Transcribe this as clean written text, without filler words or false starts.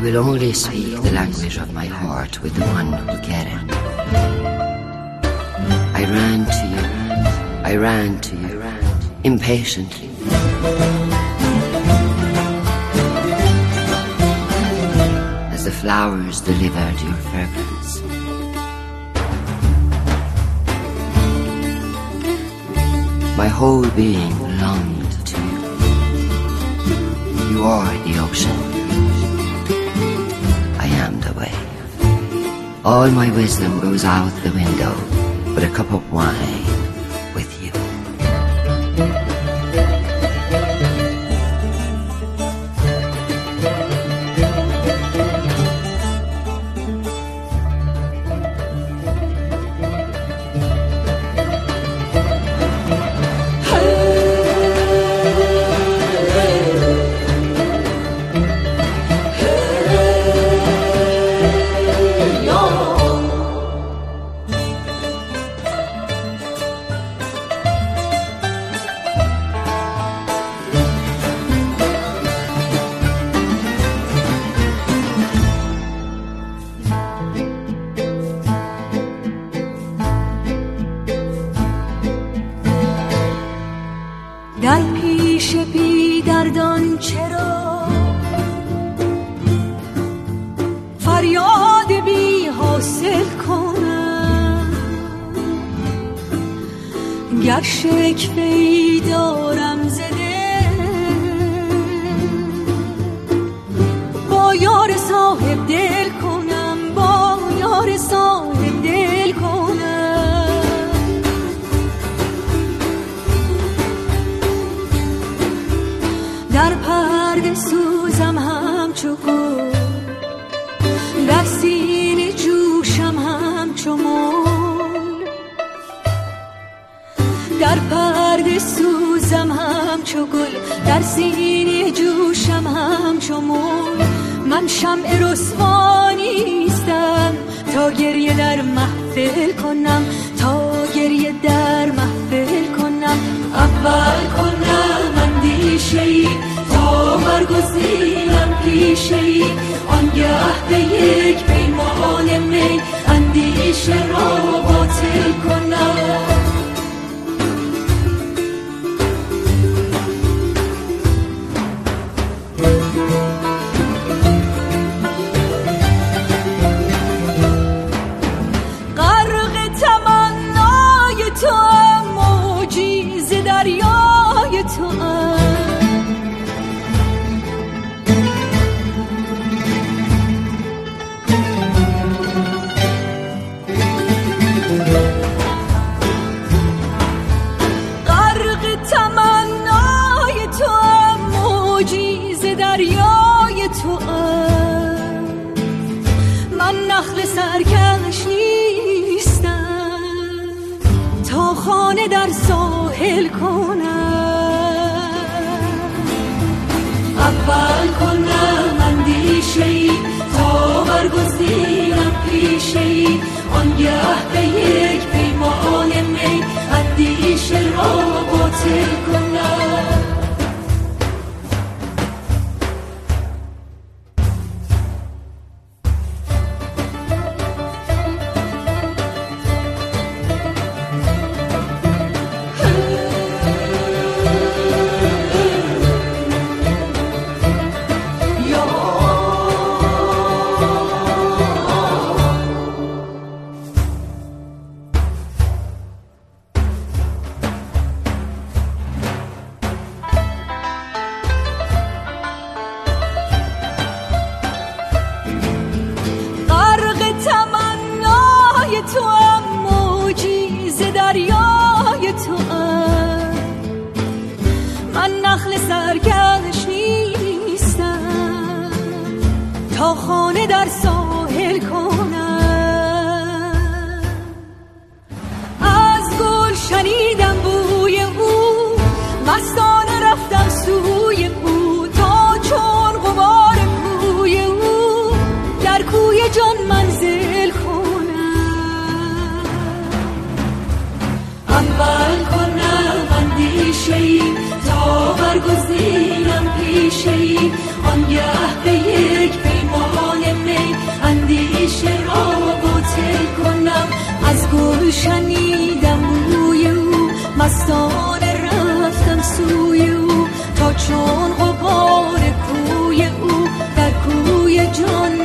will only speak the language of my heart with the one who get it. I ran to you, impatiently. As the flowers delivered your fragrance. My whole being longed to you. You are the ocean. I am the wave. All my wisdom goes out the window with a cup of wine with you. در پیش بی دردان چرا فریاد بی حاصل کنم؟ گر شکوه‌ای دارم زده با یار صاحب دل کنم، با یار صاحب دل کنم. در پرده سوزم همچو گل، در سینه جوشم همچو مول. در پرده سوزم همچو گل، در سینه جوشم همچو مول. من شمع رسوا نیستم تا گریه در محفل کنم، تا گریه در محفل کنم. اول کنم اندیشه‌ای تا برگزینم پیشه‌ای، آنگه به یک پیمان می اندیشه را باطل کنم. غرق تمنای توام، موجی ز دریای توام. دریای توام. من نخل سرکش نیستم تا خانه در ساحل کنم. اول کنم اندیشه‌ای تا برگزینم پیشه‌ای، آنگه به یک پیمان می اندیشه را باطل کنم. من نخل سرکش نیستم تا خانه در ساحل کنم. از گل شنیدم بوی او، مستانه رفتم سوی او، تا چون غبار کوی او در کوی جان منزل کنم. اول کنم اندیشه‌ای تا برگزینم پیشه‌ای، آنگه به یک پیمان از گل شنیدم بوی او، مستانه رفتم سوی او، تا چون غبار کوی او در کوی جان